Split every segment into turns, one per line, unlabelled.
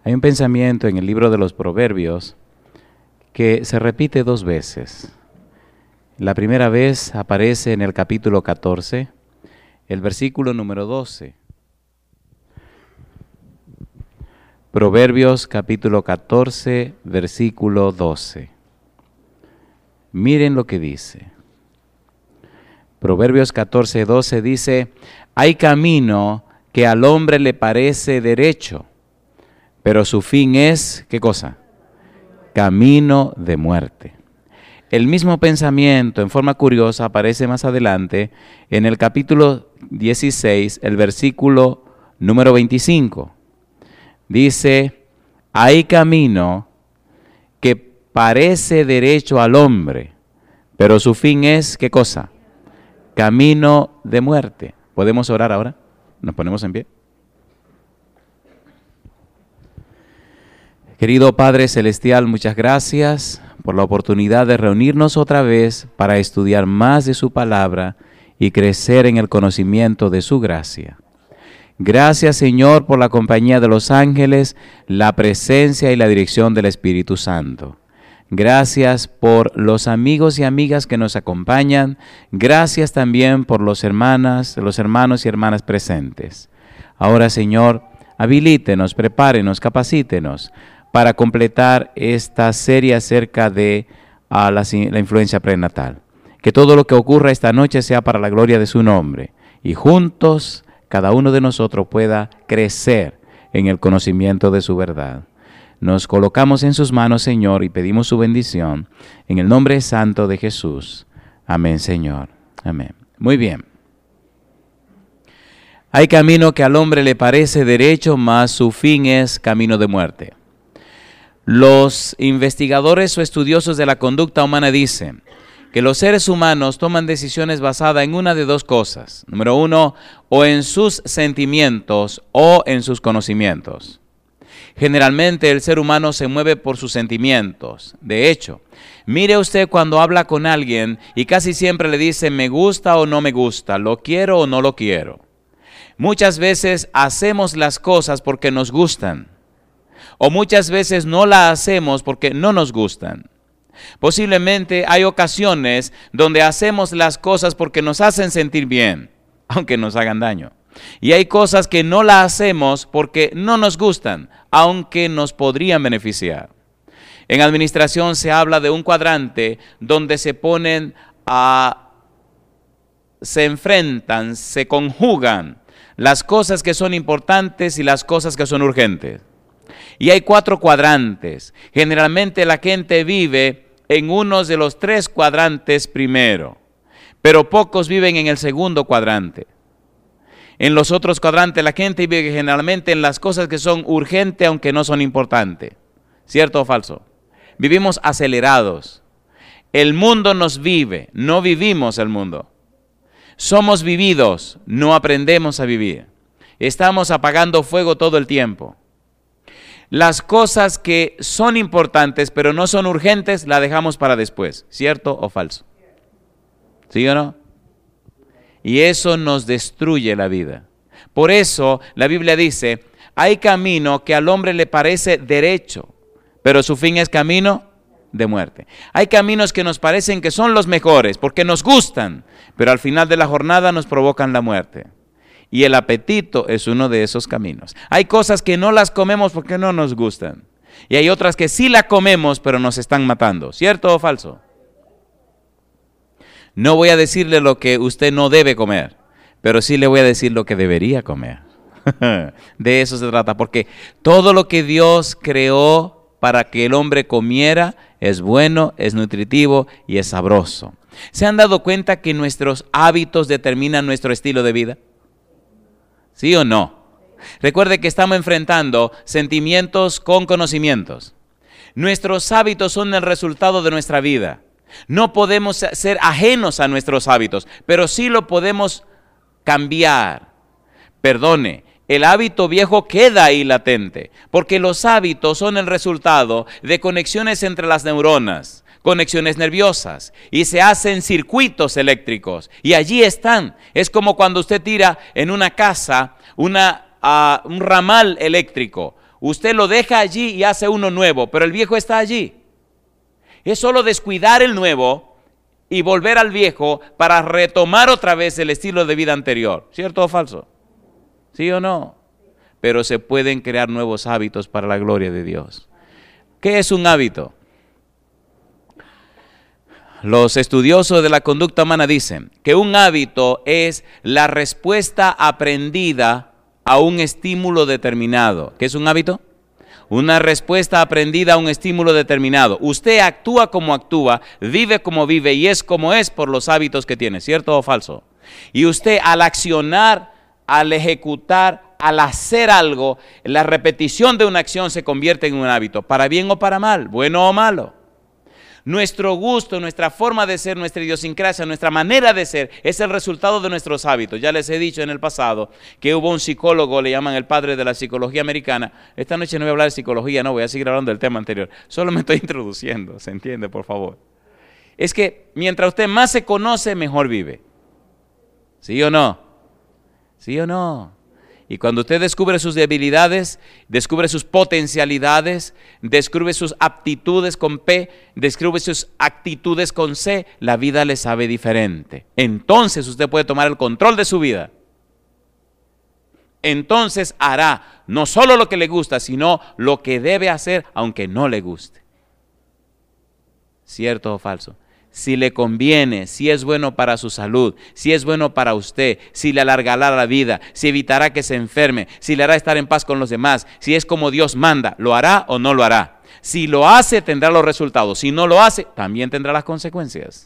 Hay un pensamiento en el libro de los Proverbios que se repite 2 veces. La primera vez aparece en el capítulo 14, el versículo número 12. Proverbios capítulo 14, versículo 12. Miren lo que dice. Proverbios 14, 12 dice: hay camino que al hombre le parece derecho, pero su fin es, ¿qué cosa? Camino de muerte. El mismo pensamiento, en forma curiosa, aparece más adelante en el capítulo 16, el versículo número 25. Dice: hay camino que parece derecho al hombre, pero su fin es, ¿qué cosa? Camino de muerte. ¿Podemos orar ahora? Nos ponemos en pie. Querido Padre Celestial, muchas gracias por la oportunidad de reunirnos otra vez para estudiar más de su palabra y crecer en el conocimiento de su gracia. Gracias, Señor, por la compañía de los ángeles, la presencia y la dirección del Espíritu Santo. Gracias por los amigos y amigas que nos acompañan. Gracias también por los hermanos y hermanas presentes. Ahora, Señor, habilítenos, prepárenos, capacítenos para completar esta serie acerca de la influencia prenatal. Que todo lo que ocurra esta noche sea para la gloria de su nombre y juntos cada uno de nosotros pueda crecer en el conocimiento de su verdad. Nos colocamos en sus manos, Señor, y pedimos su bendición en el nombre santo de Jesús. Amén, Señor. Amén. Muy bien. Hay camino que al hombre le parece derecho, mas su fin es camino de muerte. Los investigadores o estudiosos de la conducta humana dicen que los seres humanos toman decisiones basadas en una de 2 cosas. Número 1, o en sus sentimientos o en sus conocimientos. Generalmente el ser humano se mueve por sus sentimientos. De hecho, mire usted cuando habla con alguien y casi siempre le dice me gusta o no me gusta, lo quiero o no lo quiero. Muchas veces hacemos las cosas porque nos gustan. O muchas veces no la hacemos porque no nos gustan. Posiblemente hay ocasiones donde hacemos las cosas porque nos hacen sentir bien, aunque nos hagan daño. Y hay cosas que no las hacemos porque no nos gustan, aunque nos podrían beneficiar. En administración se habla de un cuadrante donde se enfrentan, se conjugan las cosas que son importantes y las cosas que son urgentes. Y hay 4 cuadrantes. Generalmente la gente vive en uno de los 3 cuadrantes primero, pero pocos viven en el segundo cuadrante. En los otros cuadrantes la gente vive generalmente en las cosas que son urgentes aunque no son importantes. ¿Cierto o falso? Vivimos acelerados. El mundo nos vive, no vivimos el mundo. Somos vividos, no aprendemos a vivir. Estamos apagando fuego todo el tiempo. Las cosas que son importantes pero no son urgentes, las dejamos para después. ¿Cierto o falso? ¿Sí o no? Y eso nos destruye la vida. Por eso la Biblia dice, hay camino que al hombre le parece derecho, pero su fin es camino de muerte. Hay caminos que nos parecen que son los mejores porque nos gustan, pero al final de la jornada nos provocan la muerte. Y el apetito es uno de esos caminos. Hay cosas que no las comemos porque no nos gustan. Y hay otras que sí las comemos, pero nos están matando. ¿Cierto o falso? No voy a decirle lo que usted no debe comer, pero sí le voy a decir lo que debería comer. De eso se trata, porque todo lo que Dios creó para que el hombre comiera es bueno, es nutritivo y es sabroso. ¿Se han dado cuenta que nuestros hábitos determinan nuestro estilo de vida? ¿Sí o no? Recuerde que estamos enfrentando sentimientos con conocimientos. Nuestros hábitos son el resultado de nuestra vida. No podemos ser ajenos a nuestros hábitos, pero sí lo podemos cambiar. Perdone, el hábito viejo queda ahí latente, porque los hábitos son el resultado de conexiones entre las neuronas, conexiones nerviosas, y se hacen circuitos eléctricos, y allí están. Es como cuando usted tira en una casa un ramal eléctrico. Usted lo deja allí y hace uno nuevo, pero el viejo está allí. Es solo descuidar el nuevo y volver al viejo para retomar otra vez el estilo de vida anterior. ¿Cierto o falso? ¿Sí o no? Pero se pueden crear nuevos hábitos para la gloria de Dios. ¿Qué es un hábito? Los estudiosos de la conducta humana dicen que un hábito es la respuesta aprendida a un estímulo determinado. ¿Qué es un hábito? Una respuesta aprendida a un estímulo determinado. Usted actúa como actúa, vive como vive y es como es por los hábitos que tiene. ¿Cierto o falso? Y usted al accionar, al ejecutar, al hacer algo, la repetición de una acción se convierte en un hábito, para bien o para mal, bueno o malo. Nuestro gusto, nuestra forma de ser, nuestra idiosincrasia, nuestra manera de ser es el resultado de nuestros hábitos. Ya les he dicho en el pasado que hubo un psicólogo, le llaman el padre de la psicología americana. Esta noche no voy a hablar de psicología, no, voy a seguir hablando del tema anterior. Solo me estoy introduciendo, ¿se entiende, por favor? Es que mientras usted más se conoce, mejor vive. ¿Sí o no? ¿Sí o no? Y cuando usted descubre sus debilidades, descubre sus potencialidades, descubre sus aptitudes con P, descubre sus actitudes con C, la vida le sabe diferente. Entonces usted puede tomar el control de su vida. Entonces hará no solo lo que le gusta, sino lo que debe hacer aunque no le guste. ¿Cierto o falso? Si le conviene, si es bueno para su salud, si es bueno para usted, si le alargará la vida, si evitará que se enferme, si le hará estar en paz con los demás, si es como Dios manda, ¿lo hará o no lo hará? Si lo hace, tendrá los resultados. Si no lo hace, también tendrá las consecuencias.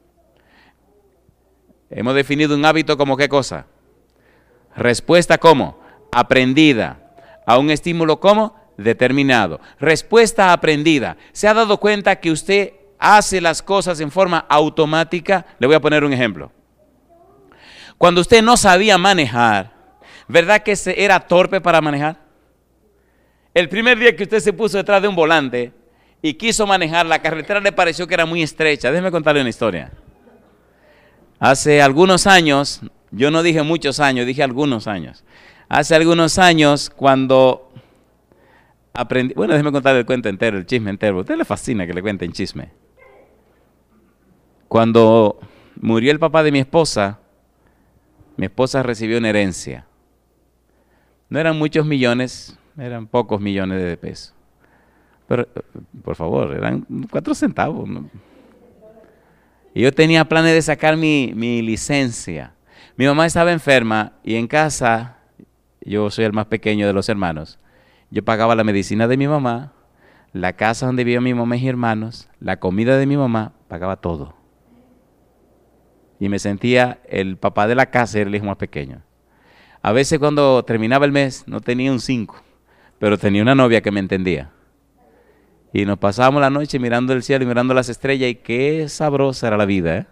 Hemos definido un hábito como ¿qué cosa? Respuesta ¿cómo? Aprendida. A un estímulo ¿cómo? Determinado. Respuesta aprendida. ¿Se ha dado cuenta que usted hace las cosas en forma automática? Le voy a poner un ejemplo. Cuando usted no sabía manejar, ¿verdad que era torpe para manejar? El primer día que usted se puso detrás de un volante y quiso manejar, la carretera le pareció que era muy estrecha. Déjeme contarle una historia. Hace algunos años, yo no dije muchos años, dije algunos años. Hace algunos años, cuando aprendí, bueno, déjeme contarle el cuento entero, el chisme entero. A usted le fascina que le cuenten chisme. Cuando murió el papá de mi esposa recibió una herencia. No eran muchos millones, eran pocos millones de pesos. Pero, por favor, eran 4 centavos, ¿no? Y yo tenía planes de sacar mi licencia. Mi mamá estaba enferma y en casa, yo soy el más pequeño de los hermanos, yo pagaba la medicina de mi mamá, la casa donde vivían mi mamá y mis hermanos, la comida de mi mamá, pagaba todo. Y me sentía el papá de la casa, era el hijo más pequeño. A veces cuando terminaba el mes no tenía un 5, pero tenía una novia que me entendía. Y nos pasábamos la noche mirando el cielo y mirando las estrellas y qué sabrosa era la vida, ¿eh?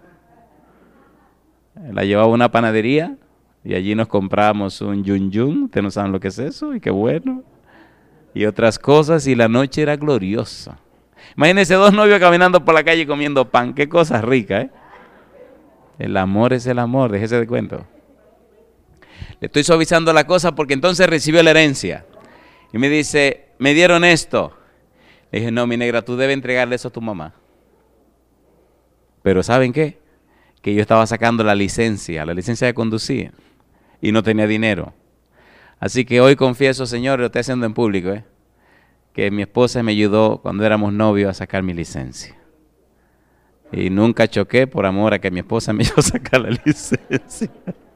La llevaba a una panadería y allí nos comprábamos un yun yun, ustedes no saben lo que es eso y qué bueno. Y otras cosas y la noche era gloriosa. Imagínense 2 novios caminando por la calle comiendo pan, qué cosa rica, ¿eh? El amor es el amor, déjese de cuento. Le estoy suavizando la cosa porque entonces recibió la herencia. Y me dice, me dieron esto. Le dije, no, mi negra, tú debes entregarle eso a tu mamá. Pero ¿saben qué? Que yo estaba sacando la licencia de conducir. Y no tenía dinero. Así que hoy confieso, Señor, lo estoy haciendo en público, que mi esposa me ayudó cuando éramos novios a sacar mi licencia. Y nunca choqué por amor a que mi esposa me ayudó a sacar la licencia.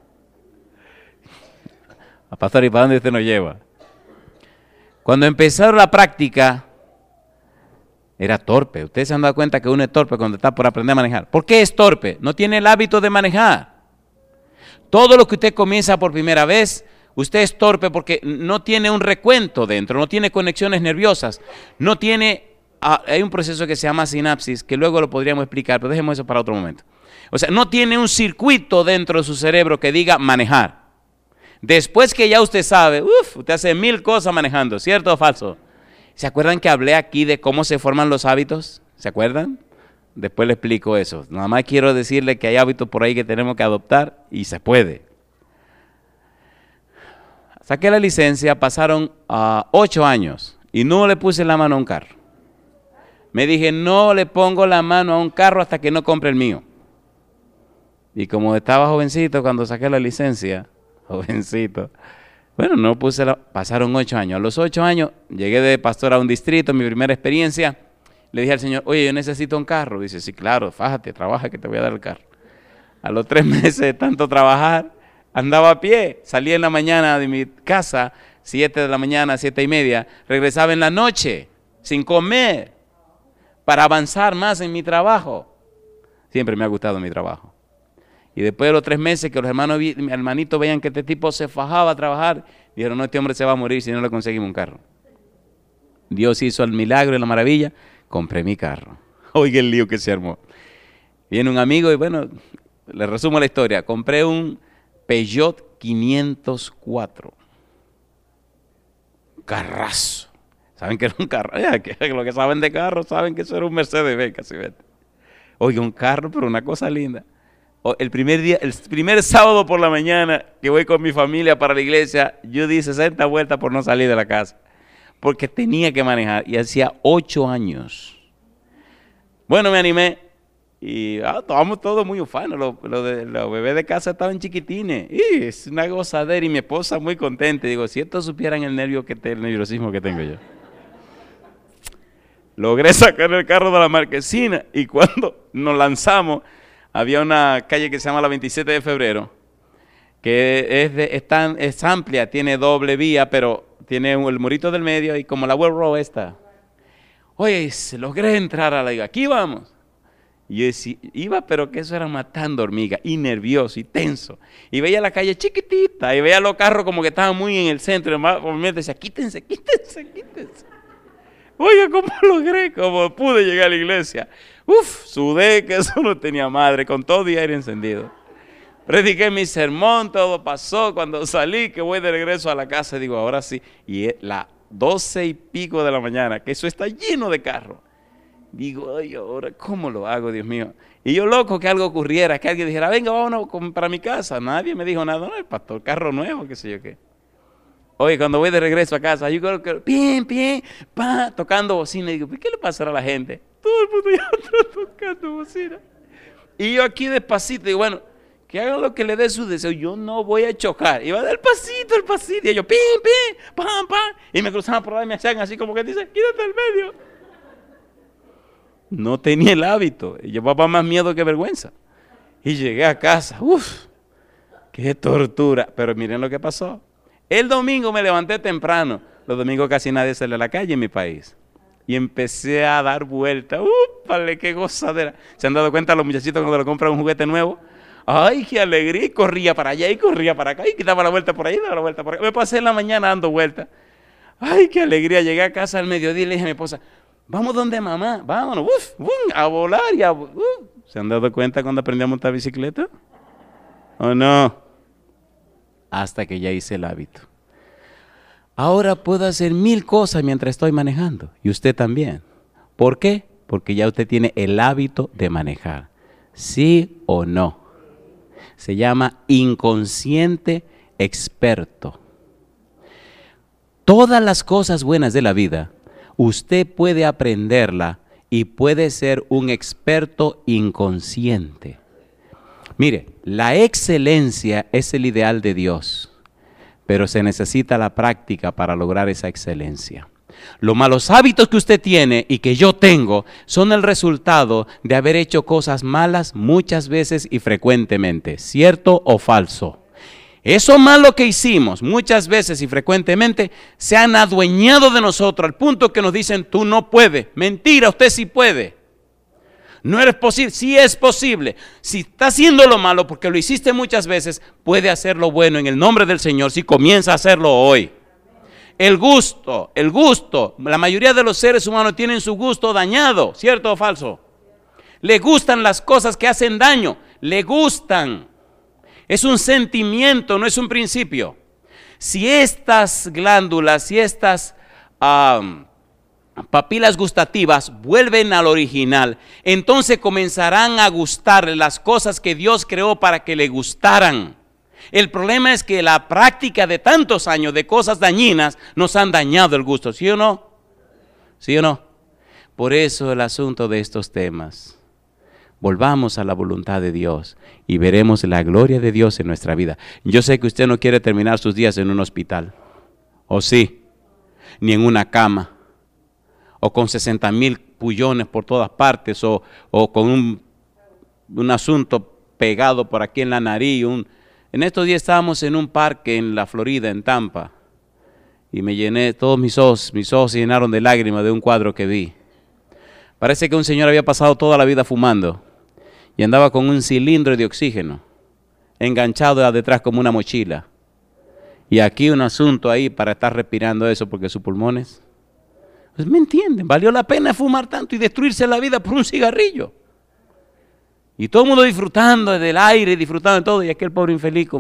Pastor, ¿y para dónde usted nos lleva? Cuando empezaron la práctica, era torpe. Ustedes se han dado cuenta que uno es torpe cuando está por aprender a manejar. ¿Por qué es torpe? No tiene el hábito de manejar. Todo lo que usted comienza por primera vez, usted es torpe porque no tiene un recuento dentro, no tiene conexiones nerviosas, no tiene... hay un proceso que se llama sinapsis, que luego lo podríamos explicar, pero dejemos eso para otro momento. O sea, no tiene un circuito dentro de su cerebro que diga manejar. Después que ya usted sabe, usted hace 1000 cosas manejando, ¿cierto o falso? ¿Se acuerdan que hablé aquí de cómo se forman los hábitos? ¿Se acuerdan? Después le explico eso. Nada más quiero decirle que hay hábitos por ahí que tenemos que adoptar y se puede. Saqué la licencia, pasaron 8 años y no le puse la mano a un carro. Me dije, no le pongo la mano a un carro hasta que no compre el mío. Y como estaba jovencito cuando saqué la licencia, jovencito, bueno, no puse pasaron 8 años. A los 8 años llegué de pastor a un distrito, mi primera experiencia. Le dije al Señor, oye, yo necesito un carro. Dice, sí, claro, fájate, trabaja que te voy a dar el carro. A los 3 meses de tanto trabajar, andaba a pie. Salía en la mañana de mi casa, 7 de la mañana, 7:30. Regresaba en la noche, sin comer, para avanzar más en mi trabajo. Siempre me ha gustado mi trabajo. Y después de los 3 meses que los hermanitos veían que este tipo se fajaba a trabajar, dijeron, no, este hombre se va a morir si no le conseguimos un carro. Dios hizo el milagro y la maravilla, compré mi carro. Oiga el lío que se armó. Viene un amigo y bueno, le resumo la historia. Compré un Peugeot 504. Carrazo. ¿Saben que era un carro? Los que saben de carro saben que eso era un Mercedes-Benz, casi vete. Oiga, un carro, pero una cosa linda. El primer sábado por la mañana que voy con mi familia para la iglesia, yo di 60 vueltas por no salir de la casa, porque tenía que manejar y hacía 8 años. Bueno, me animé y estábamos todos muy ufanos, los bebés de casa estaban chiquitines, y es una gozadera y mi esposa muy contenta. Digo, si estos supieran el nerviosismo que tengo yo. Logré sacar el carro de la marquesina y cuando nos lanzamos, había una calle que se llama la 27 de febrero, que es amplia, tiene doble vía, pero tiene el murito del medio y como la World Road esta. Oye, logré entrar a la iglesia, aquí vamos. Y yo decía, iba, pero que eso era matando hormigas, y nervioso, y tenso. Y veía la calle chiquitita, y veía los carros como que estaban muy en el centro, y me decía, quítense. Oiga, ¿cómo logré? ¿Cómo pude llegar a la iglesia? Sudé que eso no tenía madre, con todo el aire encendido. Prediqué mi sermón, todo pasó. Cuando salí, que voy de regreso a la casa, digo, ahora sí. Y es las 12 y pico de la mañana, que eso está lleno de carros. Digo, ay, ahora, ¿cómo lo hago, Dios mío? Y yo loco que algo ocurriera, que alguien dijera, venga, vámonos para mi casa. Nadie me dijo nada, no, el pastor, carro nuevo, qué sé yo qué. Oye, cuando voy de regreso a casa, yo creo que, tocando bocina, y digo, ¿qué le pasará a la gente? Todo el mundo ya está tocando bocina. Y yo aquí despacito, digo, bueno, que hagan lo que le dé su deseo, yo no voy a chocar. Y va del pasito, y ellos, pam. Y me cruzaban por ahí y me hacían así como que dice, quítate del medio. No tenía el hábito, llevaba más miedo que vergüenza. Y llegué a casa, qué tortura. Pero miren lo que pasó. El domingo me levanté temprano. Los domingos casi nadie sale a la calle en mi país. Y empecé a dar vueltas. ¡Vale, qué gozadera! ¿Se han dado cuenta los muchachitos cuando le compran un juguete nuevo? ¡Ay, qué alegría! Y corría para allá y corría para acá. Y daba la vuelta por ahí, daba la vuelta por acá. Me pasé en la mañana dando vueltas. ¡Ay, qué alegría! Llegué a casa al mediodía y le dije a mi esposa, vamos donde mamá, vámonos, a volar y a... ¿Se han dado cuenta cuando aprendí a montar bicicleta? ¿O no? Hasta que ya hice el hábito. Ahora puedo hacer 1000 cosas mientras estoy manejando. Y usted también. ¿Por qué? Porque ya usted tiene el hábito de manejar. ¿Sí o no? Se llama inconsciente experto. Todas las cosas buenas de la vida, usted puede aprenderla y puede ser un experto inconsciente. Mire, la excelencia es el ideal de Dios, pero se necesita la práctica para lograr esa excelencia. Los malos hábitos que usted tiene y que yo tengo son el resultado de haber hecho cosas malas muchas veces y frecuentemente, ¿cierto o falso? Eso malo que hicimos muchas veces y frecuentemente se han adueñado de nosotros al punto que nos dicen, tú no puedes. Mentira, usted sí puede. No eres posible, sí es posible. Si está haciendo lo malo porque lo hiciste muchas veces, puede hacer lo bueno en el nombre del Señor si comienza a hacerlo hoy. El gusto, la mayoría de los seres humanos tienen su gusto dañado, ¿cierto o falso? Le gustan las cosas que hacen daño, le gustan. Es un sentimiento, no es un principio. Si estas glándulas, si estas papilas gustativas vuelven al original, entonces comenzarán a gustarle las cosas que Dios creó para que le gustaran. El problema es que la práctica de tantos años de cosas dañinas nos han dañado el gusto, ¿sí o no? ¿Sí o no? Por eso el asunto de estos temas. Volvamos a la voluntad de Dios y veremos la gloria de Dios en nuestra vida. Yo sé que usted no quiere terminar sus días en un hospital, ¿o sí? Ni en una cama, o con 60,000 pullones por todas partes, o con un asunto pegado por aquí en la nariz. En estos días estábamos en un parque en la Florida, en Tampa, y me llené, todos mis ojos se llenaron de lágrimas de un cuadro que vi. Parece que un señor había pasado toda la vida fumando y andaba con un cilindro de oxígeno enganchado detrás como una mochila. Y aquí un asunto ahí para estar respirando eso porque sus pulmones. Pues me entienden, valió la pena fumar tanto y destruirse la vida por un cigarrillo. Y todo el mundo disfrutando del aire, disfrutando de todo, y aquel pobre infeliz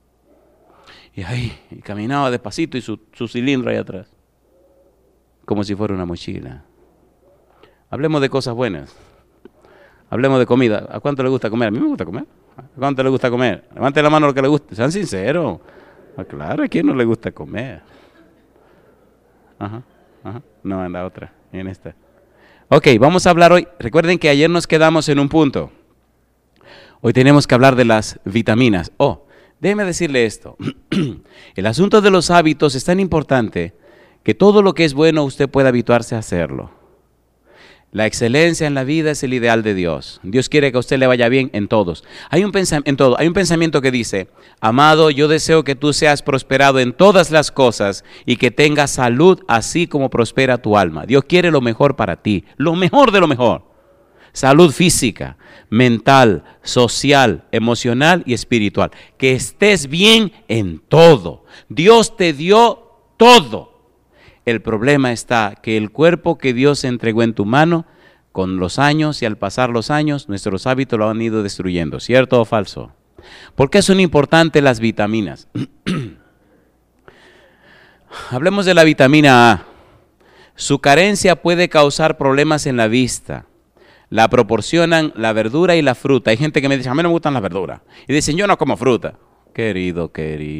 y caminaba despacito y su cilindro ahí atrás, como si fuera una mochila. Hablemos de cosas buenas. Hablemos de comida. ¿A cuánto le gusta comer? A mí me gusta comer. ¿A cuánto le gusta comer? Levante la mano lo que le guste. Sean sinceros. Claro, ¿a quién no le gusta comer? Ajá. No, en la otra, en esta. Ok, vamos a hablar hoy. Recuerden que ayer nos quedamos en un punto. Hoy tenemos que hablar de las vitaminas. Déjeme decirle esto. El asunto de los hábitos es tan importante que todo lo que es bueno usted puede habituarse a hacerlo. La excelencia en la vida es el ideal de Dios. Dios quiere que a usted le vaya bien en todos. Hay un pensamiento que dice: amado, yo deseo que tú seas prosperado en todas las cosas y que tengas salud así como prospera tu alma. Dios quiere lo mejor para ti, lo mejor de lo mejor. Salud física, mental, social, emocional y espiritual. Que estés bien en todo. Dios te dio todo. El problema está que el cuerpo que Dios entregó en tu mano, con los años y al pasar los años, nuestros hábitos lo han ido destruyendo. ¿Cierto o falso? ¿Por qué son importantes las vitaminas? Hablemos de la vitamina A. Su carencia puede causar problemas en la vista. La proporcionan la verdura y la fruta. Hay gente que me dice: a mí no me gustan las verduras. Y dicen: yo no como fruta. Querido.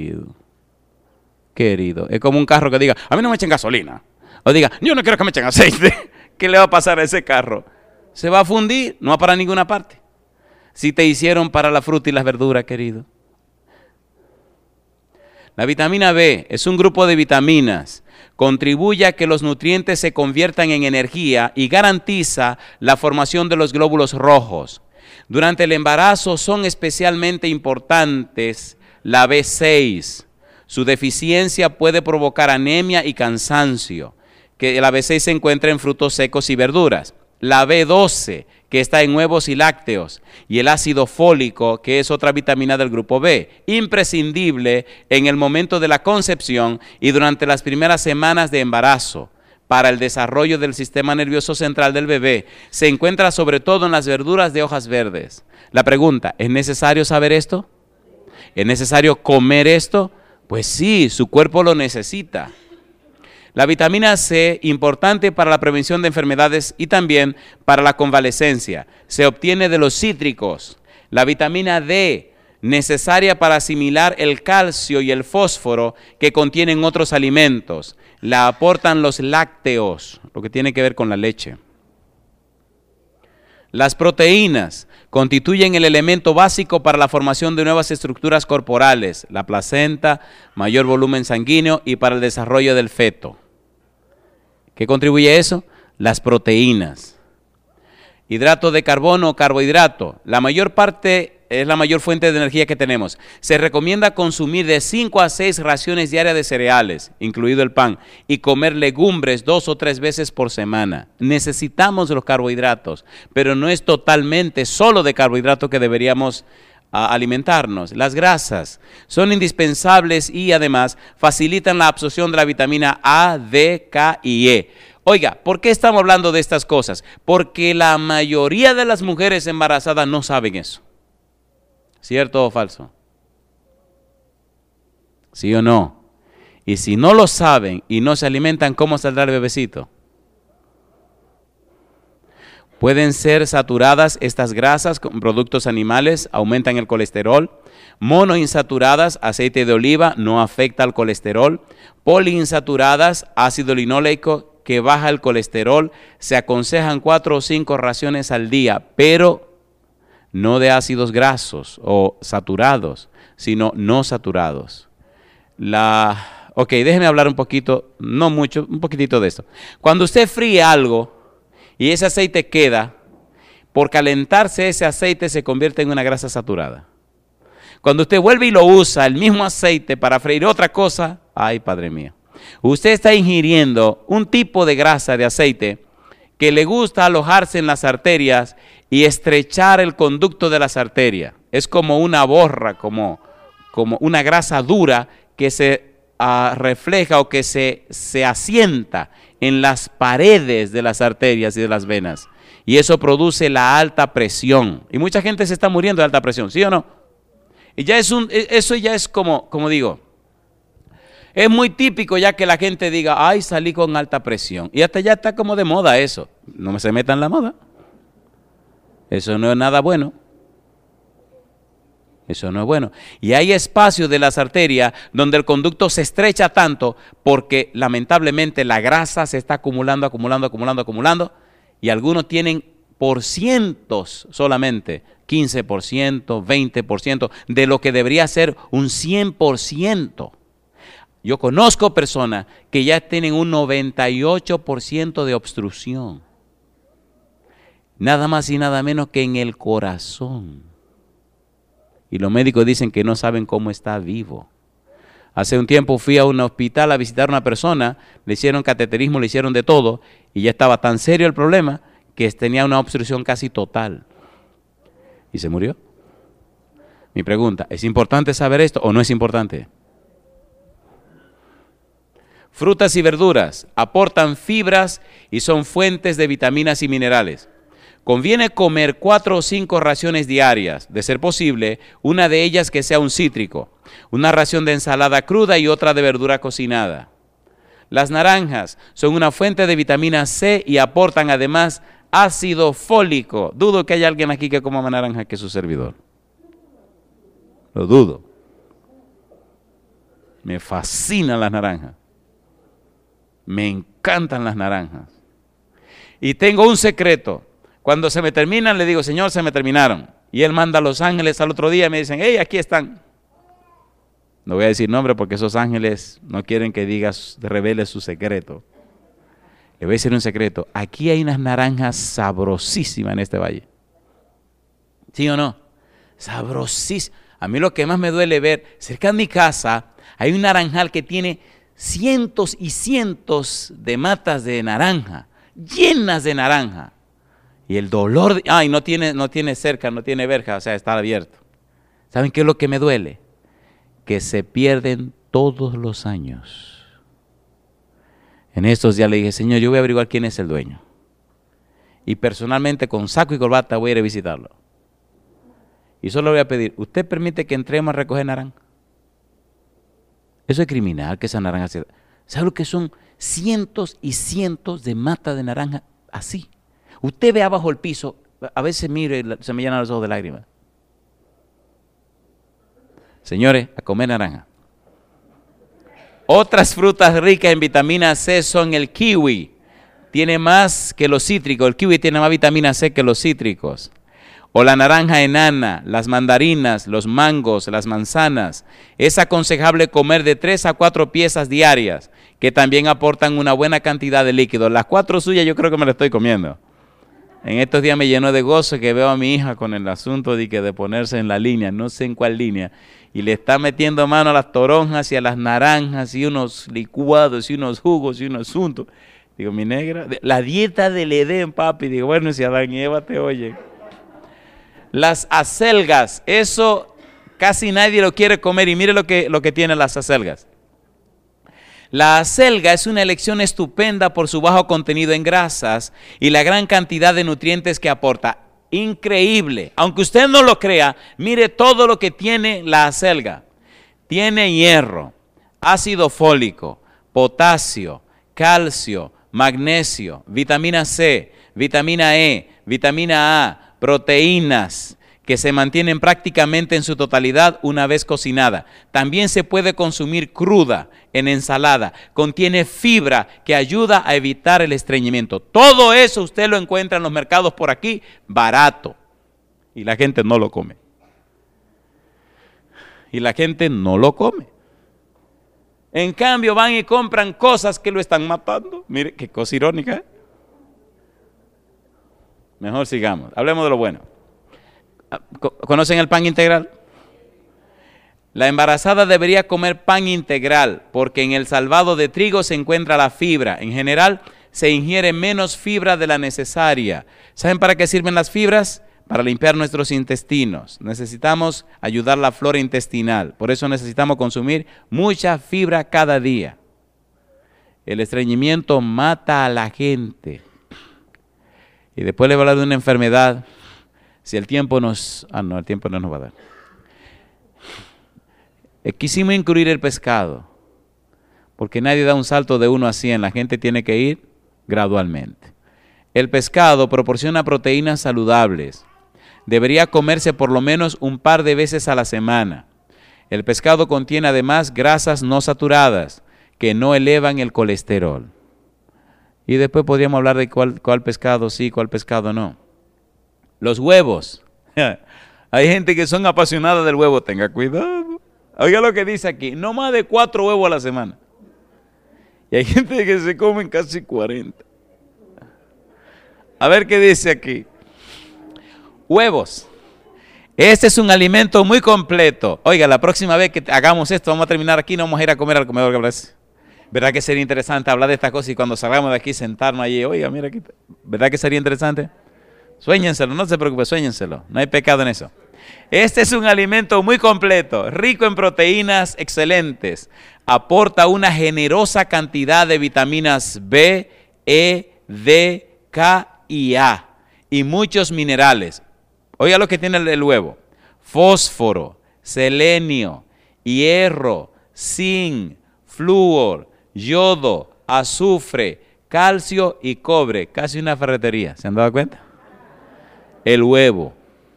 Es como un carro que diga: a mí no me echen gasolina. O diga: yo no quiero que me echen aceite. ¿Qué le va a pasar a ese carro? Se va a fundir, no va para ninguna parte. Si te hicieron para la fruta y las verduras, querido. La vitamina B es un grupo de vitaminas. Contribuye a que los nutrientes se conviertan en energía y garantiza la formación de los glóbulos rojos. Durante el embarazo son especialmente importantes la B6. Su deficiencia puede provocar anemia y cansancio, que la B6 se encuentra en frutos secos y verduras. La B12, que está en huevos y lácteos, y el ácido fólico, que es otra vitamina del grupo B, imprescindible en el momento de la concepción y durante las primeras semanas de embarazo. Para el desarrollo del sistema nervioso central del bebé, se encuentra sobre todo en las verduras de hojas verdes. La pregunta: ¿es necesario saber esto? ¿Es necesario comer esto? Pues sí, su cuerpo lo necesita. La vitamina C, importante para la prevención de enfermedades y también para la convalecencia, se obtiene de los cítricos. La vitamina D, necesaria para asimilar el calcio y el fósforo que contienen otros alimentos. La aportan los lácteos, lo que tiene que ver con la leche. Las proteínas constituyen el elemento básico para la formación de nuevas estructuras corporales, la placenta, mayor volumen sanguíneo y para el desarrollo del feto. ¿Qué contribuye eso? Las proteínas. Hidrato de carbono o carbohidrato. La mayor parte es la mayor fuente de energía que tenemos. Se recomienda consumir de 5 a 6 raciones diarias de cereales, incluido el pan, y comer legumbres 2 o 3 veces por semana. Necesitamos los carbohidratos, pero no es totalmente solo de carbohidratos que deberíamos alimentarnos. Las grasas son indispensables y además facilitan la absorción de la vitamina A, D, K y E. Oiga, ¿por qué estamos hablando de estas cosas? Porque la mayoría de las mujeres embarazadas no saben eso. ¿Cierto o falso? ¿Sí o no? Y si no lo saben y no se alimentan, ¿cómo saldrá el bebecito? Pueden ser saturadas estas grasas con productos animales, aumentan el colesterol. Monoinsaturadas, aceite de oliva, no afecta al colesterol. Poliinsaturadas, ácido linoleico, que baja el colesterol. Se aconsejan 4 o 5 raciones al día, pero no de ácidos grasos o saturados, sino no saturados. Ok, déjeme hablar un poquito, no mucho, un poquitito de esto. Cuando usted fríe algo y ese aceite queda, por calentarse ese aceite se convierte en una grasa saturada. Cuando usted vuelve y lo usa, el mismo aceite para freír otra cosa, ay, Padre mío, usted está ingiriendo un tipo de grasa de aceite que le gusta alojarse en las arterias y estrechar el conducto de las arterias. Es como una borra, como una grasa dura que se refleja o que se asienta en las paredes de las arterias y de las venas. Y eso produce la alta presión. Y mucha gente se está muriendo de alta presión, ¿sí o no? Y ya eso ya es como digo, es muy típico ya que la gente diga, ay, salí con alta presión. Y hasta ya está como de moda eso. No se metan en la moda. Eso no es nada bueno. Eso no es bueno. Y hay espacios de las arterias donde el conducto se estrecha tanto porque lamentablemente la grasa se está acumulando y algunos tienen por cientos solamente, 15%, 20% de lo que debería ser un 100%. Yo conozco personas que ya tienen un 98% de obstrucción. Nada más y nada menos que en el corazón. Y los médicos dicen que no saben cómo está vivo. Hace un tiempo fui a un hospital a visitar a una persona, le hicieron cateterismo, le hicieron de todo, y ya estaba tan serio el problema que tenía una obstrucción casi total. Y se murió. Mi pregunta, ¿es importante saber esto o no es importante? Frutas y verduras aportan fibras y son fuentes de vitaminas y minerales. Conviene comer 4 o 5 raciones diarias, de ser posible, una de ellas que sea un cítrico, una ración de ensalada cruda y otra de verdura cocinada. Las naranjas son una fuente de vitamina C y aportan además ácido fólico. Dudo que haya alguien aquí que coma más naranja que su servidor. Lo dudo. Me fascinan las naranjas. Me encantan las naranjas. Y tengo un secreto. Cuando se me terminan, le digo, Señor, se me terminaron. Y Él manda a los ángeles al otro día y me dicen, hey, aquí están. No voy a decir nombre porque esos ángeles no quieren que digas, revele su secreto. Le voy a decir un secreto. Aquí hay unas naranjas sabrosísimas en este valle. ¿Sí o no? Sabrosísimas. A mí lo que más me duele ver, cerca de mi casa, hay un naranjal que tiene cientos y cientos de matas de naranja, llenas de naranja. Y el dolor, no tiene cerca, no tiene verja, o sea, está abierto. ¿Saben qué es lo que me duele? Que se pierden todos los años. En estos días le dije, Señor, yo voy a averiguar quién es el dueño. Y personalmente con saco y corbata voy a ir a visitarlo. Y solo le voy a pedir, ¿usted permite que entremos a recoger naranja? Eso es criminal, que esa naranja se... ¿Sabe lo que son? Cientos y cientos de matas de naranja así. Usted ve abajo el piso, a veces mire, se me llenan los ojos de lágrimas. Señores, a comer naranja. Otras frutas ricas en vitamina C son el kiwi. Tiene más que los cítricos. El kiwi tiene más vitamina C que los cítricos. O la naranja enana, las mandarinas, los mangos, las manzanas. Es aconsejable comer de 3 a 4 piezas diarias, que también aportan una buena cantidad de líquidos. Las 4 suyas yo creo que me las estoy comiendo. En estos días me llenó de gozo que veo a mi hija con el asunto de ponerse en la línea, no sé en cuál línea, y le está metiendo mano a las toronjas y a las naranjas y unos licuados y unos jugos y unos asuntos. Digo, mi negra, la dieta del Edén, papi. Digo, bueno, si Adán y Eva te oyen. Las acelgas, eso casi nadie lo quiere comer y mire lo que tienen las acelgas. La acelga es una elección estupenda por su bajo contenido en grasas y la gran cantidad de nutrientes que aporta. Increíble. Aunque usted no lo crea, mire todo lo que tiene la acelga. Tiene hierro, ácido fólico, potasio, calcio, magnesio, vitamina C, vitamina E, vitamina A, proteínas que se mantienen prácticamente en su totalidad una vez cocinada. También se puede consumir cruda en ensalada. Contiene fibra que ayuda a evitar el estreñimiento. Todo eso usted lo encuentra en los mercados por aquí barato. Y la gente no lo come. Y la gente no lo come. En cambio van y compran cosas que lo están matando. Mire, qué cosa irónica, ¿eh? Mejor sigamos, hablemos de lo bueno. ¿Conocen el pan integral? La embarazada debería comer pan integral porque en el salvado de trigo se encuentra la fibra. En general se ingiere menos fibra de la necesaria. ¿Saben para qué sirven las fibras? Para limpiar nuestros intestinos. Necesitamos ayudar la flora intestinal. Por eso necesitamos consumir mucha fibra cada día. El estreñimiento mata a la gente. Y después le voy a hablar de una enfermedad. Si el tiempo nos... el tiempo no nos va a dar. Quisimos incluir el pescado. Porque nadie da un salto de 1 a 100. La gente tiene que ir gradualmente. El pescado proporciona proteínas saludables. Debería comerse por lo menos un par de veces a la semana. El pescado contiene además grasas no saturadas que no elevan el colesterol. Y después podríamos hablar de cuál pescado sí, cuál pescado no. Los huevos. Hay gente que son apasionadas del huevo. Tenga cuidado. Oiga lo que dice aquí. No más de 4 huevos a la semana. Y hay gente que se comen casi 40. A ver qué dice aquí. Huevos. Este es un alimento muy completo. Oiga, la próxima vez que hagamos esto, vamos a terminar aquí, no vamos a ir a comer al comedor, ¿qué parece? ¿Verdad que sería interesante hablar de estas cosas y cuando salgamos de aquí sentarnos allí? Oiga, mira aquí. ¿Verdad que sería interesante? Suéñenselo, no se preocupe, suéñenselo. No hay pecado en eso. Este es un alimento muy completo, rico en proteínas excelentes. Aporta una generosa cantidad de vitaminas B, E, D, K y A. Y muchos minerales. Oiga lo que tiene el huevo. Fósforo, selenio, hierro, zinc, flúor, yodo, azufre, calcio y cobre. Casi una ferretería. ¿Se han dado cuenta? El huevo.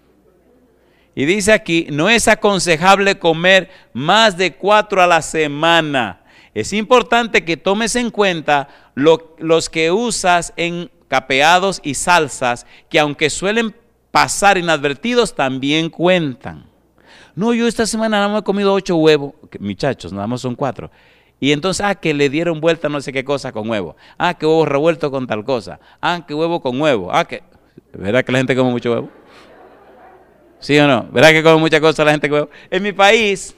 Y dice aquí, no es aconsejable comer más de 4 a la semana. Es importante que tomes en cuenta los que usas en capeados y salsas, que aunque suelen pasar inadvertidos, también cuentan. No, yo esta semana nada más he comido 8 huevos. Muchachos, nada más son 4. Y entonces, que le dieron vuelta no sé qué cosa con huevo. Que huevo revuelto con tal cosa. Que huevo con huevo. ¿Verdad que la gente come mucho huevo? ¿Sí o no? ¿Verdad que come muchas cosas la gente con huevo? En mi país,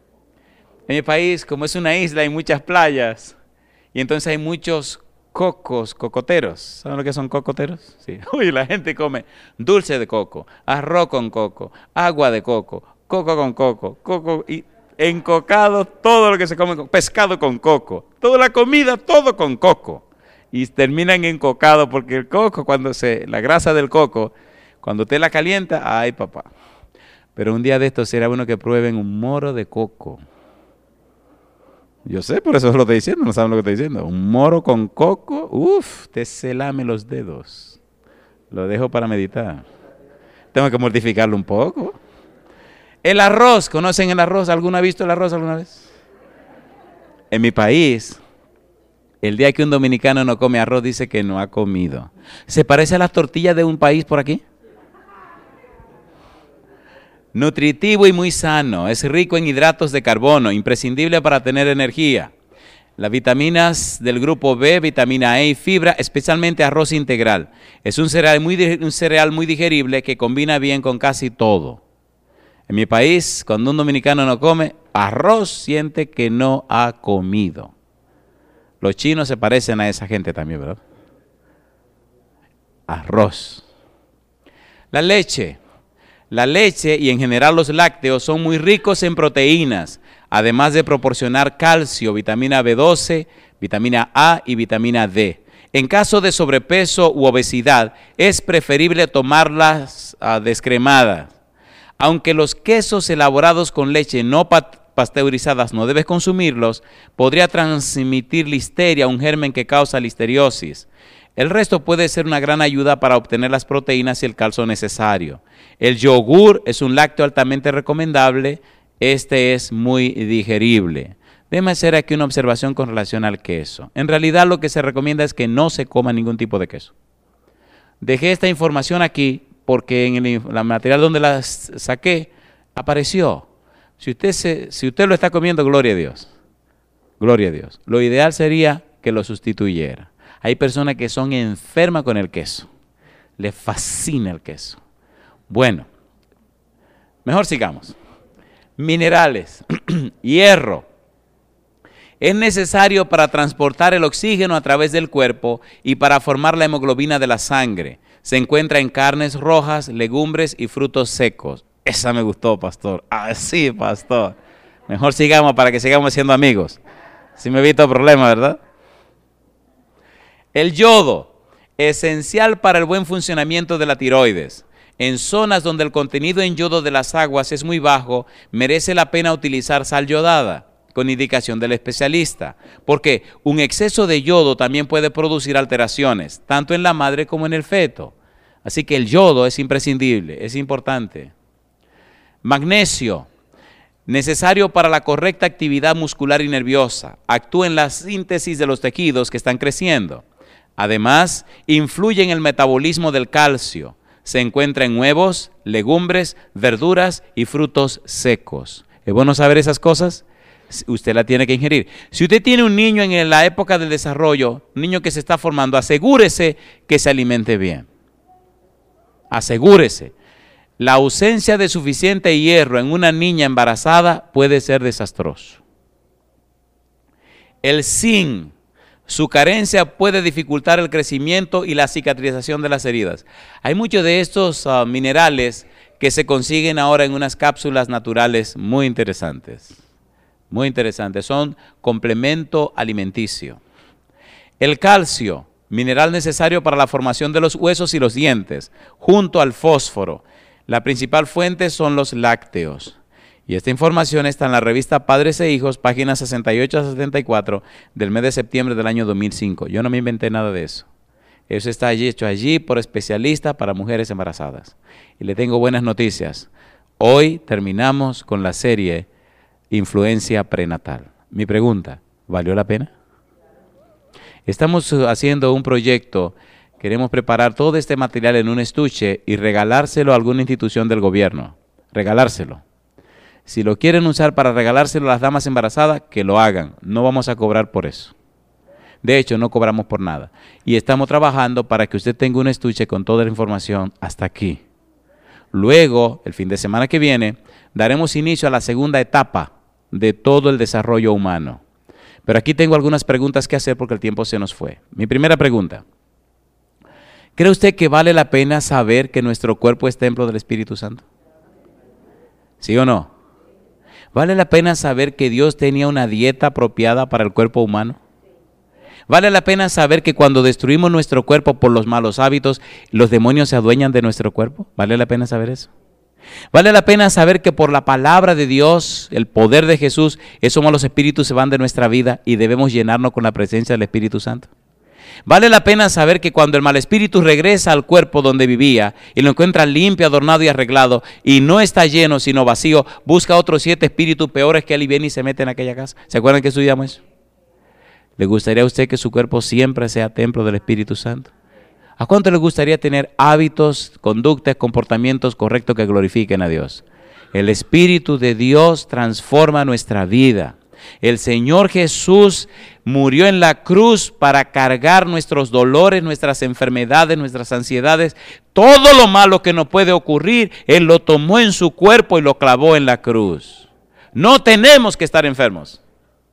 como es una isla, hay muchas playas. Y entonces hay muchos cocoteros. ¿Saben lo que son cocoteros? Sí. Uy, la gente come dulce de coco, arroz con coco, agua de coco, coco con coco y encocado, todo lo que se come, pescado con coco, toda la comida, todo con coco. Y terminan encocados porque el coco, la grasa del coco, cuando usted la calienta, ¡ay, papá! Pero un día de estos será bueno que prueben un moro de coco. Yo sé, por eso lo estoy diciendo, no saben lo que estoy diciendo. Un moro con coco, te se lame los dedos. Lo dejo para meditar. Tengo que mortificarlo un poco. El arroz, ¿conocen el arroz? ¿Alguno ha visto el arroz alguna vez? En mi país, el día que un dominicano no come arroz, dice que no ha comido. ¿Se parece a las tortillas de un país por aquí? Nutritivo y muy sano, es rico en hidratos de carbono, imprescindible para tener energía. Las vitaminas del grupo B, vitamina E y fibra, especialmente arroz integral. Es un cereal muy digerible que combina bien con casi todo. En mi país, cuando un dominicano no come arroz, siente que no ha comido. Los chinos se parecen a esa gente también, ¿verdad? Arroz. La leche y en general los lácteos son muy ricos en proteínas, además de proporcionar calcio, vitamina B12, vitamina A y vitamina D. En caso de sobrepeso u obesidad, es preferible tomarlas descremadas. Aunque los quesos elaborados con leche no pasteurizadas no debes consumirlos, podría transmitir listeria, un germen que causa listeriosis. El resto puede ser una gran ayuda para obtener las proteínas y el calcio necesario. El yogur es un lácteo altamente recomendable. Este es muy digerible. Déjame hacer aquí una observación con relación al queso. En realidad lo que se recomienda es que no se coma ningún tipo de queso. Dejé esta información aquí porque en el material donde la saqué apareció. Si usted lo está comiendo, gloria a Dios. Gloria a Dios. Lo ideal sería que lo sustituyera. Hay personas que son enfermas con el queso. Les fascina el queso. Bueno, mejor sigamos. Minerales, hierro. Es necesario para transportar el oxígeno a través del cuerpo y para formar la hemoglobina de la sangre. Se encuentra en carnes rojas, legumbres y frutos secos. Esa me gustó, pastor. Ah, sí, pastor. Mejor sigamos para que sigamos siendo amigos. Si me evito problemas, ¿verdad? El yodo, esencial para el buen funcionamiento de la tiroides. En zonas donde el contenido en yodo de las aguas es muy bajo, merece la pena utilizar sal yodada, con indicación del especialista, porque un exceso de yodo también puede producir alteraciones, tanto en la madre como en el feto. Así que el yodo es imprescindible, es importante. Magnesio, necesario para la correcta actividad muscular y nerviosa, actúa en la síntesis de los tejidos que están creciendo. Además, influye en el metabolismo del calcio. Se encuentra en huevos, legumbres, verduras y frutos secos. ¿Es bueno saber esas cosas? Usted la tiene que ingerir. Si usted tiene un niño en la época del desarrollo, un niño que se está formando, asegúrese que se alimente bien. Asegúrese. La ausencia de suficiente hierro en una niña embarazada puede ser desastroso. El zinc, su carencia puede dificultar el crecimiento y la cicatrización de las heridas. Hay muchos de estos minerales que se consiguen ahora en unas cápsulas naturales muy interesantes. Muy interesantes. Son complemento alimenticio. El calcio, mineral necesario para la formación de los huesos y los dientes, junto al fósforo. La principal fuente son los lácteos. Y esta información está en la revista Padres e Hijos, páginas 68 a 74 del mes de septiembre del año 2005. Yo no me inventé nada de eso. Eso está hecho allí por especialistas para mujeres embarazadas. Y le tengo buenas noticias. Hoy terminamos con la serie Influencia Prenatal. Mi pregunta, ¿valió la pena? Estamos haciendo un proyecto. Queremos preparar todo este material en un estuche y regalárselo a alguna institución del gobierno. Regalárselo. Si lo quieren usar para regalárselo a las damas embarazadas, que lo hagan. No vamos a cobrar por eso. De hecho, no cobramos por nada. Y estamos trabajando para que usted tenga un estuche con toda la información hasta aquí. Luego, el fin de semana que viene, daremos inicio a la segunda etapa de todo el desarrollo humano. Pero aquí tengo algunas preguntas que hacer porque el tiempo se nos fue. Mi primera pregunta. ¿Cree usted que vale la pena saber que nuestro cuerpo es templo del Espíritu Santo? ¿Sí o no? ¿Vale la pena saber que Dios tenía una dieta apropiada para el cuerpo humano? ¿Vale la pena saber que cuando destruimos nuestro cuerpo por los malos hábitos, los demonios se adueñan de nuestro cuerpo? ¿Vale la pena saber eso? ¿Vale la pena saber que por la palabra de Dios, el poder de Jesús, esos malos espíritus se van de nuestra vida y debemos llenarnos con la presencia del Espíritu Santo? ¿Vale la pena saber que cuando el mal espíritu regresa al cuerpo donde vivía y lo encuentra limpio, adornado y arreglado y no está lleno sino vacío, busca otros 7 espíritus peores que él y viene y se mete en aquella casa? ¿Se acuerdan que estudiamos eso? ¿Le gustaría a usted que su cuerpo siempre sea templo del Espíritu Santo? ¿A cuánto le gustaría tener hábitos, conductas, comportamientos correctos que glorifiquen a Dios? El Espíritu de Dios transforma nuestra vida. El Señor Jesús murió en la cruz para cargar nuestros dolores, nuestras enfermedades, nuestras ansiedades. Todo lo malo que nos puede ocurrir, Él lo tomó en su cuerpo y lo clavó en la cruz. No tenemos que estar enfermos.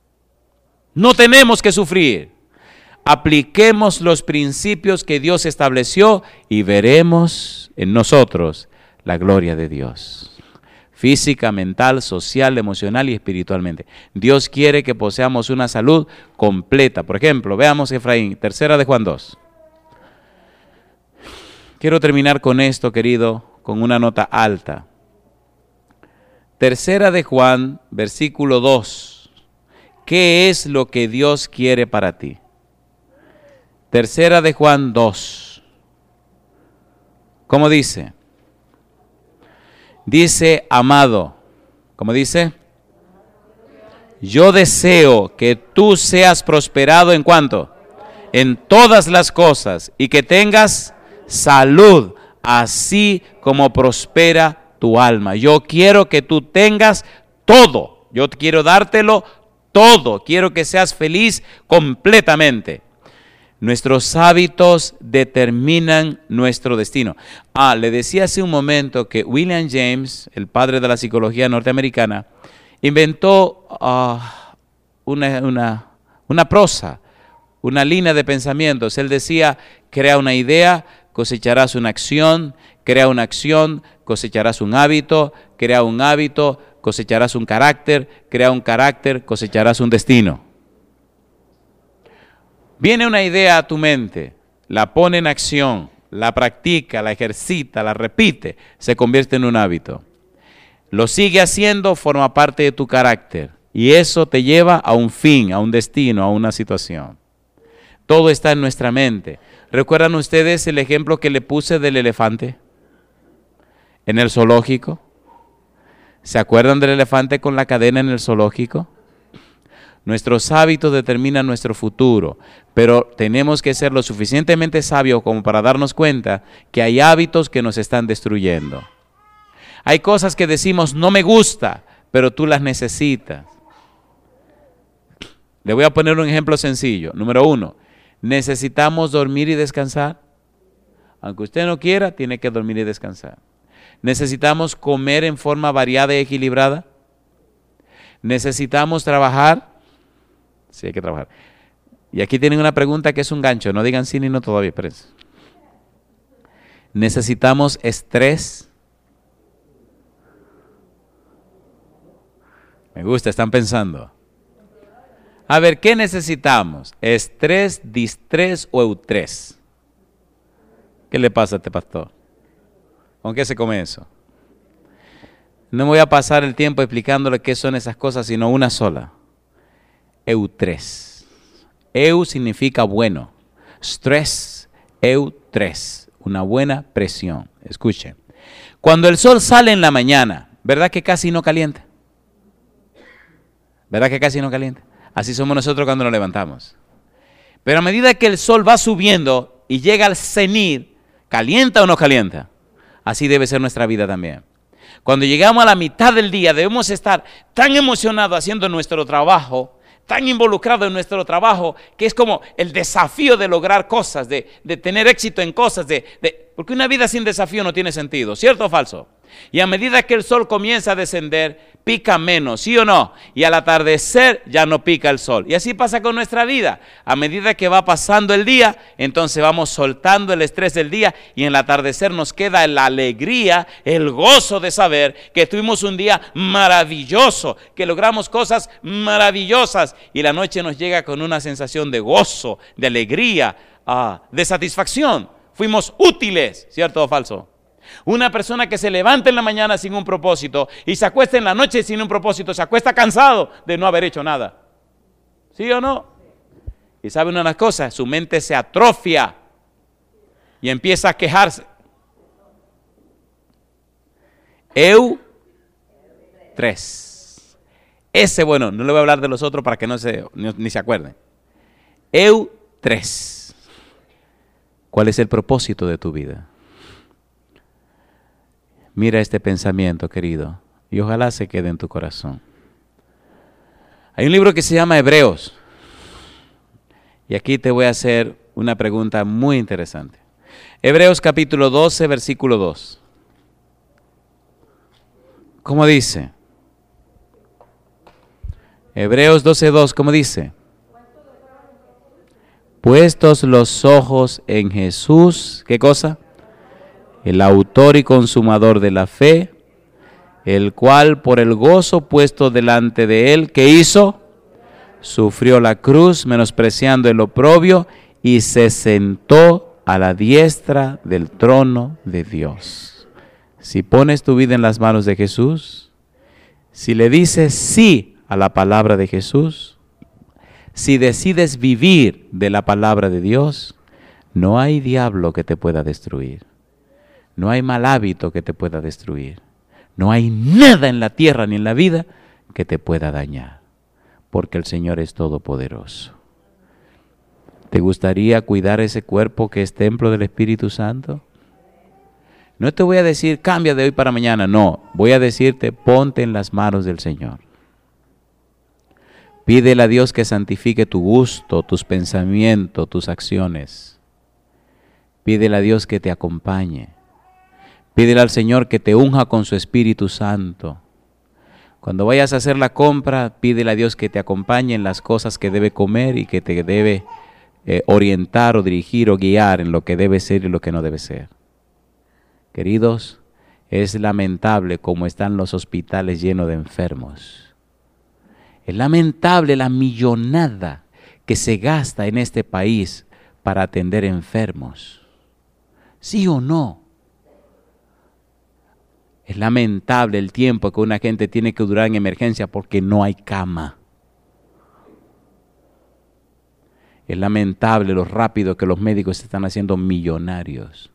No tenemos que sufrir. Apliquemos los principios que Dios estableció y veremos en nosotros la gloria de Dios. Física, mental, social, emocional y espiritualmente. Dios quiere que poseamos una salud completa. Por ejemplo, veamos Efraín, 3 de Juan 2. Quiero terminar con esto, querido, con una nota alta. 3 de Juan, versículo 2. ¿Qué es lo que Dios quiere para ti? Tercera de Juan 2. ¿Cómo dice? Dice, amado, ¿cómo dice? Yo deseo que tú seas prosperado en cuanto, en todas las cosas, y que tengas salud, así como prospera tu alma. Yo quiero que tú tengas todo. Yo quiero dártelo todo. Quiero que seas feliz completamente. Nuestros hábitos determinan nuestro destino. Le decía hace un momento que William James, el padre de la psicología norteamericana, inventó una prosa, una línea de pensamientos. Él decía, crea una idea, cosecharás una acción, crea una acción, cosecharás un hábito, crea un hábito, cosecharás un carácter, crea un carácter, cosecharás un destino. Viene una idea a tu mente, la pone en acción, la practica, la ejercita, la repite, se convierte en un hábito. Lo sigue haciendo, forma parte de tu carácter y eso te lleva a un fin, a un destino, a una situación. Todo está en nuestra mente. ¿Recuerdan ustedes el ejemplo que le puse del elefante en el zoológico? ¿Se acuerdan del elefante con la cadena en el zoológico? Nuestros hábitos determinan nuestro futuro, pero tenemos que ser lo suficientemente sabios como para darnos cuenta que hay hábitos que nos están destruyendo. Hay cosas que decimos, no me gusta, pero tú las necesitas. Le voy a poner un ejemplo sencillo. Número 1, necesitamos dormir y descansar. Aunque usted no quiera, tiene que dormir y descansar. Necesitamos comer en forma variada y equilibrada. Necesitamos trabajar. Sí, hay que trabajar. Y aquí tienen una pregunta que es un gancho. No digan sí ni no todavía, espérense. Necesitamos estrés. Me gusta, están pensando. A ver, ¿qué necesitamos? ¿Estrés, distrés o eutrés? ¿Qué le pasa a este pastor? ¿Con qué se come eso? No me voy a pasar el tiempo explicándole qué son esas cosas, sino una sola. Eutrés. Eu significa bueno. Stress, eutrés. Una buena presión. Escuchen. Cuando el sol sale en la mañana, ¿verdad que casi no calienta? ¿Verdad que casi no calienta? Así somos nosotros cuando nos levantamos. Pero a medida que el sol va subiendo y llega al cenit, ¿calienta o no calienta? Así debe ser nuestra vida también. Cuando llegamos a la mitad del día debemos estar tan emocionados haciendo nuestro trabajo, tan involucrados en nuestro trabajo, que es como el desafío de lograr cosas, de tener éxito en cosas, porque una vida sin desafío no tiene sentido, ¿cierto o falso? Y a medida que el sol comienza a descender, pica menos, ¿sí o no? Y al atardecer ya no pica el sol. Y así pasa con nuestra vida. A medida que va pasando el día, entonces vamos soltando el estrés del día y en el atardecer nos queda la alegría, el gozo de saber que tuvimos un día maravilloso, que logramos cosas maravillosas y la noche nos llega con una sensación de gozo, de alegría, de satisfacción. Fuimos útiles, ¿cierto o falso? Una persona que se levanta en la mañana sin un propósito y se acuesta en la noche sin un propósito, se acuesta cansado de no haber hecho nada. ¿Sí o no? Y sabe una de las cosas, su mente se atrofia y empieza a quejarse. Eu3. Ese, bueno, no le voy a hablar de los otros para que ni se acuerden. Eu3. ¿Cuál es el propósito de tu vida? Mira este pensamiento, querido, y ojalá se quede en tu corazón. Hay un libro que se llama Hebreos, y aquí te voy a hacer una pregunta muy interesante. Hebreos capítulo 12, versículo 2. ¿Cómo dice? Hebreos 12, 2, ¿cómo dice? Puestos los ojos en Jesús, ¿qué cosa? El autor y consumador de la fe, el cual por el gozo puesto delante de él, ¿qué hizo? Sufrió la cruz, menospreciando el oprobio, y se sentó a la diestra del trono de Dios. Si pones tu vida en las manos de Jesús, si le dices sí a la palabra de Jesús, si decides vivir de la palabra de Dios, No hay diablo que te pueda destruir. No hay mal hábito que te pueda destruir. No hay nada en la tierra ni en la vida que te pueda dañar, porque el Señor es todopoderoso. ¿Te gustaría cuidar ese cuerpo que es templo del Espíritu Santo? No te voy a decir cambia de hoy para mañana, no. Voy a decirte ponte en las manos del Señor. Pídele a Dios que santifique tu gusto, tus pensamientos, tus acciones. Pídele a Dios que te acompañe. Pídele al Señor que te unja con su Espíritu Santo. Cuando vayas a hacer la compra, pídele a Dios que te acompañe en las cosas que debe comer y que te debe orientar o dirigir o guiar en lo que debe ser y lo que no debe ser. Queridos, es lamentable cómo están los hospitales llenos de enfermos. Es lamentable la millonada que se gasta en este país para atender enfermos. ¿Sí o no? Es lamentable el tiempo que una gente tiene que durar en emergencia porque no hay cama. Es lamentable lo rápido que los médicos se están haciendo millonarios.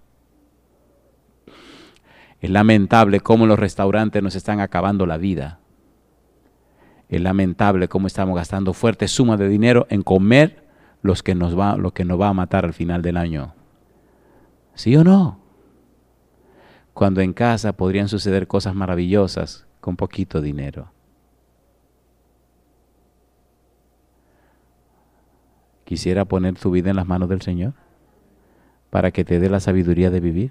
Es lamentable cómo los restaurantes nos están acabando la vida. Es lamentable cómo estamos gastando fuertes sumas de dinero en comer lo que nos va a matar al final del año. ¿Sí o no? Cuando en casa podrían suceder cosas maravillosas con poquito dinero. Quisiera poner tu vida en las manos del Señor para que te dé la sabiduría de vivir.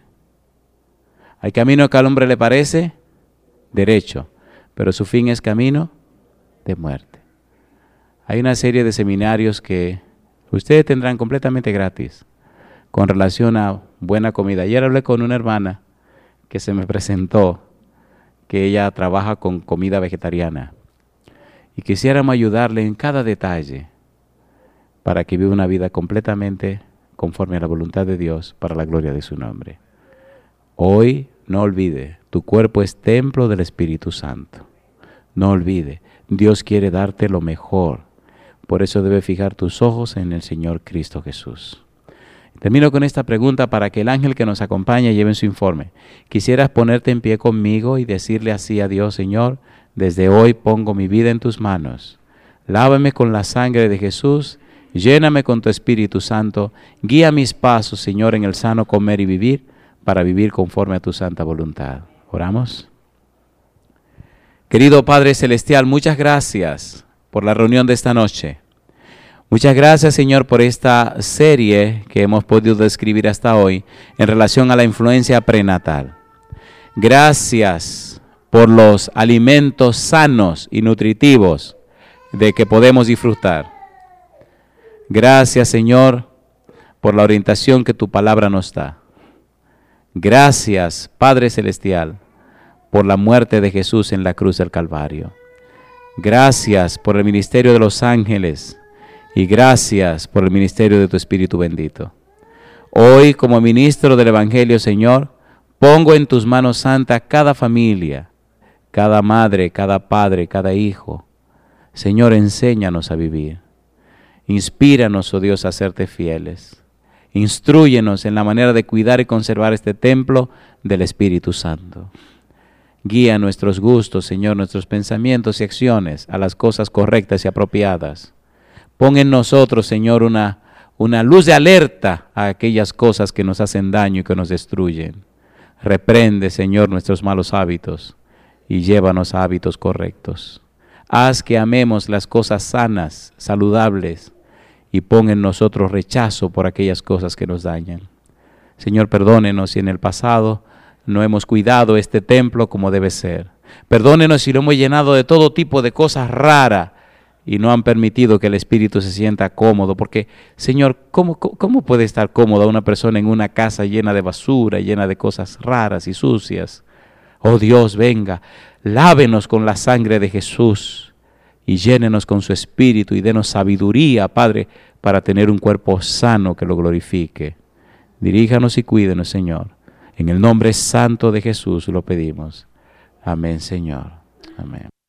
Hay camino que al hombre le parece derecho, pero su fin es camino de muerte. Hay una serie de seminarios que ustedes tendrán completamente gratis con relación a buena comida. Ayer hablé con una hermana que se me presentó, que ella trabaja con comida vegetariana y quisiéramos ayudarle en cada detalle para que viva una vida completamente conforme a la voluntad de Dios para la gloria de su nombre. Hoy no olvide, tu cuerpo es templo del Espíritu Santo. No olvide, Dios quiere darte lo mejor. Por eso debes fijar tus ojos en el Señor Cristo Jesús. Termino con esta pregunta para que el ángel que nos acompaña lleve su informe. ¿Quisieras ponerte en pie conmigo y decirle así a Dios: Señor, desde hoy pongo mi vida en tus manos. Lávame con la sangre de Jesús, lléname con tu Espíritu Santo, guía mis pasos, Señor, en el sano comer y vivir, para vivir conforme a tu santa voluntad. ¿Oramos? Querido Padre Celestial, muchas gracias por la reunión de esta noche. Muchas gracias, Señor, por esta serie que hemos podido describir hasta hoy en relación a la influencia prenatal. Gracias por los alimentos sanos y nutritivos de que podemos disfrutar. Gracias, Señor, por la orientación que tu palabra nos da. Gracias, Padre Celestial, por la muerte de Jesús en la cruz del Calvario. Gracias por el ministerio de los ángeles. Y gracias por el ministerio de tu Espíritu bendito. Hoy, como ministro del Evangelio, Señor, pongo en tus manos santas cada familia, cada madre, cada padre, cada hijo. Señor, enséñanos a vivir. Inspíranos, oh Dios, a serte fieles. Instrúyenos en la manera de cuidar y conservar este templo del Espíritu Santo. Guía nuestros gustos, Señor, nuestros pensamientos y acciones a las cosas correctas y apropiadas. Pon en nosotros, Señor, una luz de alerta a aquellas cosas que nos hacen daño y que nos destruyen. Reprende, Señor, nuestros malos hábitos y llévanos a hábitos correctos. Haz que amemos las cosas sanas, saludables, y pon en nosotros rechazo por aquellas cosas que nos dañan. Señor, perdónenos si en el pasado no hemos cuidado este templo como debe ser. Perdónenos si lo hemos llenado de todo tipo de cosas raras y no han permitido que el Espíritu se sienta cómodo, porque, Señor, ¿cómo puede estar cómoda una persona en una casa llena de basura, llena de cosas raras y sucias? Oh Dios, venga, lávenos con la sangre de Jesús y llénenos con su Espíritu y denos sabiduría, Padre, para tener un cuerpo sano que lo glorifique. Diríjanos y cuídenos, Señor. En el nombre santo de Jesús lo pedimos. Amén, Señor. Amén.